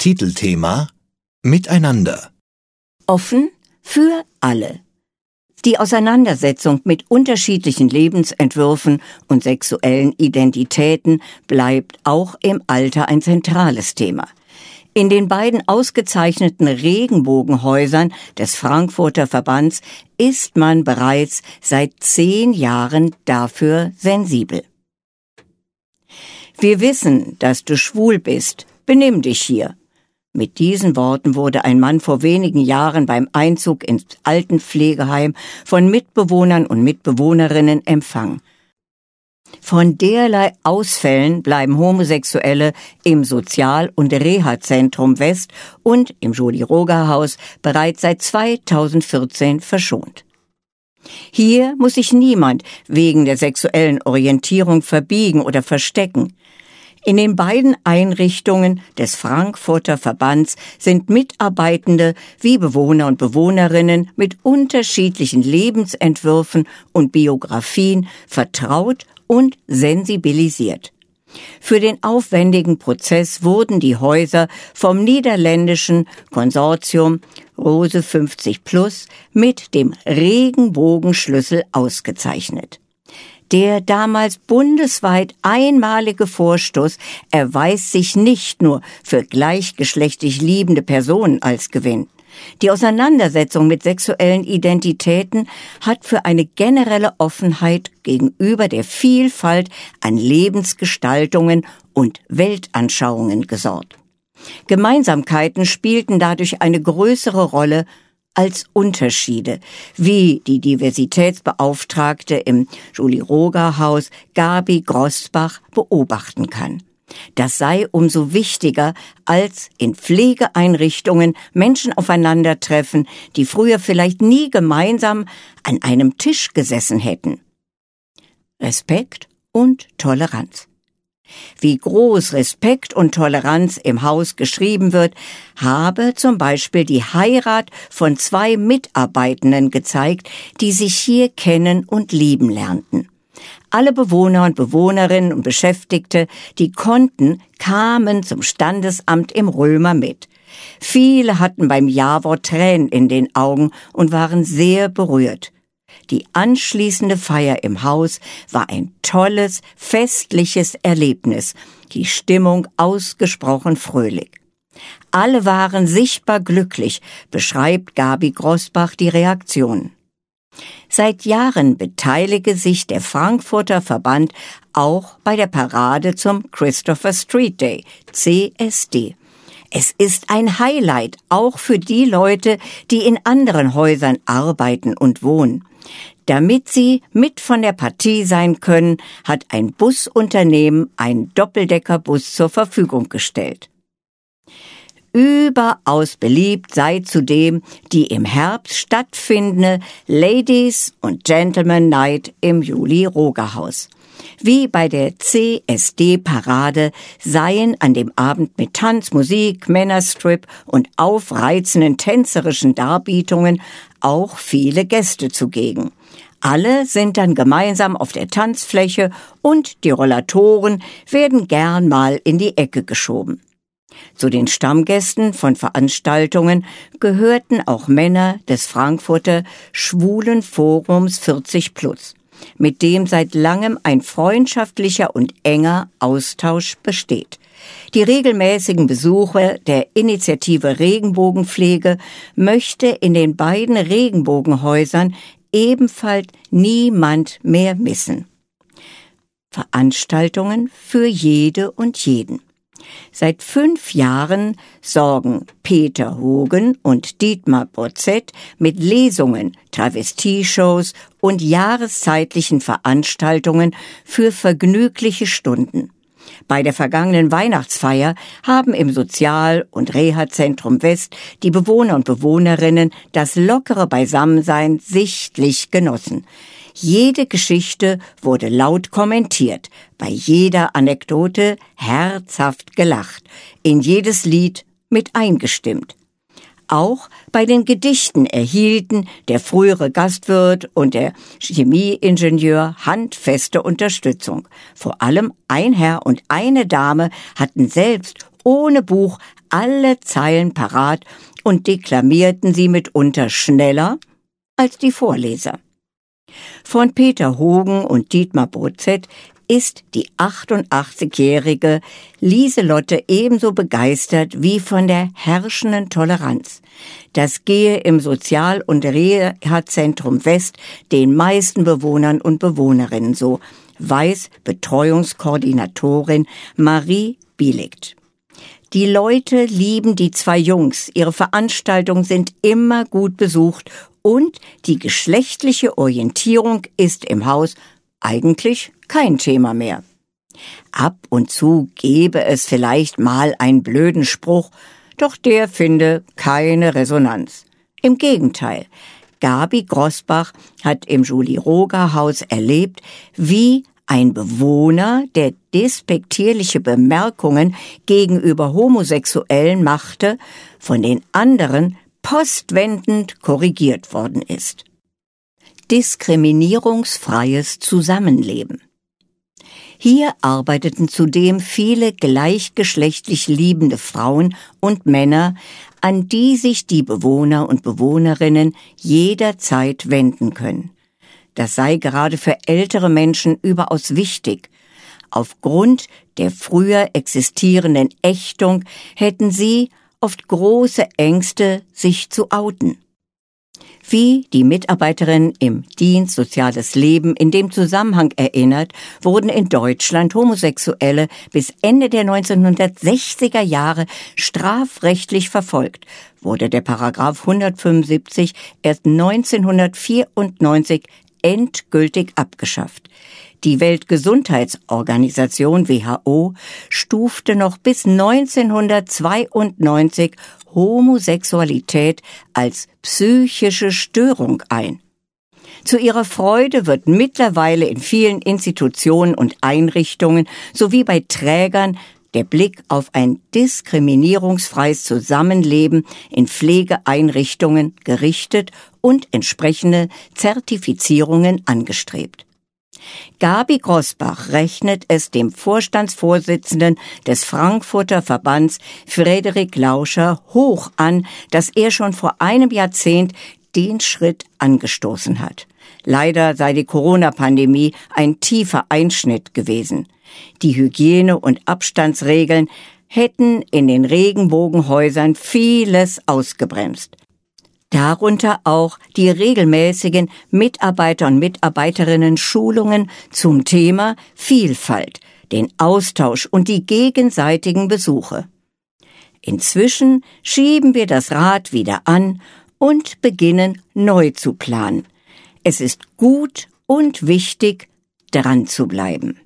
Titelthema Miteinander. Offen für alle. Die Auseinandersetzung mit unterschiedlichen Lebensentwürfen und sexuellen Identitäten bleibt auch im Alter ein zentrales Thema. In den beiden ausgezeichneten Regenbogenhäusern des Frankfurter Verbands ist man bereits seit 10 Jahren dafür sensibel. Wir wissen, dass du schwul bist. Benimm dich hier. Mit diesen Worten wurde ein Mann vor wenigen Jahren beim Einzug ins Altenpflegeheim von Mitbewohnern und Mitbewohnerinnen empfangen. Von derlei Ausfällen bleiben Homosexuelle im Sozial- und Reha-Zentrum West und im Jolie-Roger-Haus bereits seit 2014 verschont. Hier muss sich niemand wegen der sexuellen Orientierung verbiegen oder verstecken. In den beiden Einrichtungen des Frankfurter Verbands sind Mitarbeitende wie Bewohner und Bewohnerinnen mit unterschiedlichen Lebensentwürfen und Biografien vertraut und sensibilisiert. Für den aufwendigen Prozess wurden die Häuser vom niederländischen Konsortium Rose 50+ mit dem Regenbogenschlüssel ausgezeichnet. Der damals bundesweit einmalige Vorstoß erweist sich nicht nur für gleichgeschlechtlich liebende Personen als Gewinn. Die Auseinandersetzung mit sexuellen Identitäten hat für eine generelle Offenheit gegenüber der Vielfalt an Lebensgestaltungen und Weltanschauungen gesorgt. Gemeinsamkeiten spielten dadurch eine größere Rolle als Unterschiede, wie die Diversitätsbeauftragte im Jolie-Roger-Haus Gabi Grosbach beobachten kann. Das sei umso wichtiger, als in Pflegeeinrichtungen Menschen aufeinandertreffen, die früher vielleicht nie gemeinsam an einem Tisch gesessen hätten. Respekt und Toleranz. Wie groß Respekt und Toleranz im Haus geschrieben wird, habe zum Beispiel die Heirat von 2 Mitarbeitenden gezeigt, die sich hier kennen und lieben lernten. Alle Bewohner und Bewohnerinnen und Beschäftigte, die konnten, kamen zum Standesamt im Römer mit. Viele hatten beim Ja-Wort Tränen in den Augen und waren sehr berührt. Die anschließende Feier im Haus war ein tolles, festliches Erlebnis, die Stimmung ausgesprochen fröhlich. Alle waren sichtbar glücklich, beschreibt Gabi Grosbach die Reaktion. Seit Jahren beteilige sich der Frankfurter Verband auch bei der Parade zum Christopher Street Day, CSD. Es ist ein Highlight, auch für die Leute, die in anderen Häusern arbeiten und wohnen. Damit sie mit von der Partie sein können, hat ein Busunternehmen einen Doppeldeckerbus zur Verfügung gestellt. Überaus beliebt sei zudem die im Herbst stattfindende Ladies und Gentlemen Night im Jolie-Roger-Haus. Wie bei der CSD-Parade seien an dem Abend mit Tanz, Musik, Männerstrip und aufreizenden tänzerischen Darbietungen auch viele Gäste zugegen. Alle sind dann gemeinsam auf der Tanzfläche und die Rollatoren werden gern mal in die Ecke geschoben. Zu den Stammgästen von Veranstaltungen gehörten auch Männer des Frankfurter Schwulenforums 40+, mit dem seit langem ein freundschaftlicher und enger Austausch besteht. Die regelmäßigen Besucher der Initiative Regenbogenpflege möchte in den beiden Regenbogenhäusern ebenfalls niemand mehr missen. Veranstaltungen für jede und jeden. Seit 5 Jahren sorgen Peter Hogen und Dietmar Botzett mit Lesungen, Travestieshows und jahreszeitlichen Veranstaltungen für vergnügliche Stunden. Bei der vergangenen Weihnachtsfeier haben im Sozial- und Reha-Zentrum West die Bewohner und Bewohnerinnen das lockere Beisammensein sichtlich genossen. Jede Geschichte wurde laut kommentiert, bei jeder Anekdote herzhaft gelacht, in jedes Lied mit eingestimmt. Auch bei den Gedichten erhielten der frühere Gastwirt und der Chemieingenieur handfeste Unterstützung. Vor allem ein Herr und eine Dame hatten selbst ohne Buch alle Zeilen parat und deklamierten sie mitunter schneller als die Vorleser. Von Peter Hogen und Dietmar Brozett ist die 88-jährige Lieselotte ebenso begeistert wie von der herrschenden Toleranz. Das gehe im Sozial- und Reha-Zentrum West den meisten Bewohnern und Bewohnerinnen so, weiß Betreuungskoordinatorin Marie Bielegt. Die Leute lieben die zwei Jungs, ihre Veranstaltungen sind immer gut besucht und die geschlechtliche Orientierung ist im Haus eigentlich kein Thema mehr. Ab und zu gebe es vielleicht mal einen blöden Spruch, doch der finde keine Resonanz. Im Gegenteil, Gabi Grosbach hat im Julie-Roger-Haus erlebt, wie ein Bewohner, der despektierliche Bemerkungen gegenüber Homosexuellen machte, von den anderen postwendend korrigiert worden ist. Diskriminierungsfreies Zusammenleben. Hier arbeiteten zudem viele gleichgeschlechtlich liebende Frauen und Männer, an die sich die Bewohner und Bewohnerinnen jederzeit wenden können. Das sei gerade für ältere Menschen überaus wichtig. Aufgrund der früher existierenden Ächtung hätten sie oft große Ängste, sich zu outen. Wie die Mitarbeiterin im Dienst Soziales Leben in dem Zusammenhang erinnert, wurden in Deutschland Homosexuelle bis Ende der 1960er Jahre strafrechtlich verfolgt, wurde der Paragraph 175 erst 1994 endgültig abgeschafft. Die Weltgesundheitsorganisation WHO stufte noch bis 1992 Homosexualität als psychische Störung ein. Zu ihrer Freude wird mittlerweile in vielen Institutionen und Einrichtungen sowie bei Trägern der Blick auf ein diskriminierungsfreies Zusammenleben in Pflegeeinrichtungen gerichtet und entsprechende Zertifizierungen angestrebt. Gabi Grosbach rechnet es dem Vorstandsvorsitzenden des Frankfurter Verbands Frederik Lauscher hoch an, dass er schon vor einem Jahrzehnt den Schritt angestoßen hat. Leider sei die Corona-Pandemie ein tiefer Einschnitt gewesen. Die Hygiene- und Abstandsregeln hätten in den Regenbogenhäusern vieles ausgebremst. Darunter auch die regelmäßigen Mitarbeiter- und Mitarbeiterinnen-Schulungen zum Thema Vielfalt, den Austausch und die gegenseitigen Besuche. Inzwischen schieben wir das Rad wieder an und beginnen neu zu planen. Es ist gut und wichtig, dran zu bleiben.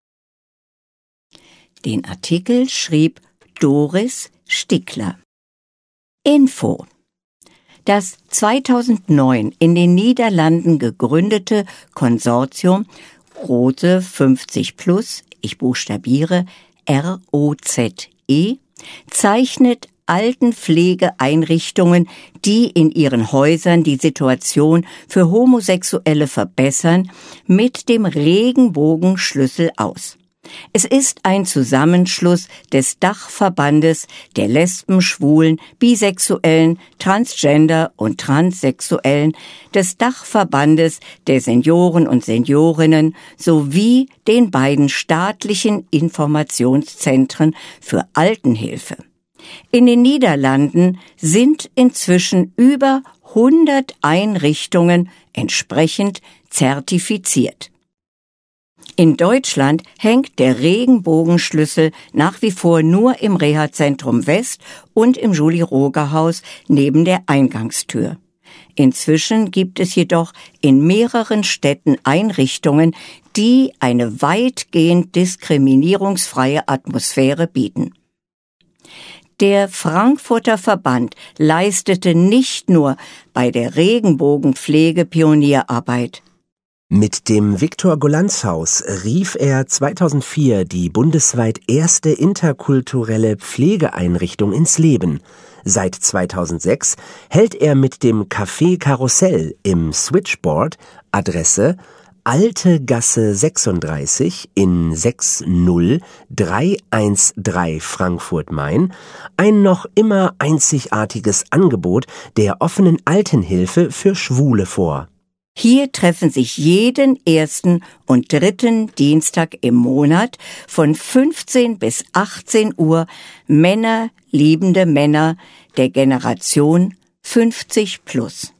Den Artikel schrieb Doris Stickler. Info: Das 2009 in den Niederlanden gegründete Konsortium Rose 50+, ich buchstabiere ROZE, zeichnet Altenpflegeeinrichtungen, die in ihren Häusern die Situation für Homosexuelle verbessern, mit dem Regenbogenschlüssel aus. Es ist ein Zusammenschluss des Dachverbandes der Lesben, Schwulen, Bisexuellen, Transgender und Transsexuellen, des Dachverbandes der Senioren und Seniorinnen sowie den beiden staatlichen Informationszentren für Altenhilfe. In den Niederlanden sind inzwischen über 100 Einrichtungen entsprechend zertifiziert. In Deutschland hängt der Regenbogenschlüssel nach wie vor nur im Reha-Zentrum West und im Julie-Roger-Haus neben der Eingangstür. Inzwischen gibt es jedoch in mehreren Städten Einrichtungen, die eine weitgehend diskriminierungsfreie Atmosphäre bieten. Der Frankfurter Verband leistete nicht nur bei der Regenbogenpflege Pionierarbeit. Mit dem Viktor-Golanz-Haus rief er 2004 die bundesweit erste interkulturelle Pflegeeinrichtung ins Leben. Seit 2006 hält er mit dem Café Karussell im Switchboard, Adresse Alte Gasse 36 in 60313 Frankfurt-Main ein noch immer einzigartiges Angebot der offenen Altenhilfe für Schwule vor. Hier treffen sich jeden 1. und 3. Dienstag im Monat von 15 bis 18 Uhr Männer, liebende Männer der Generation 50+.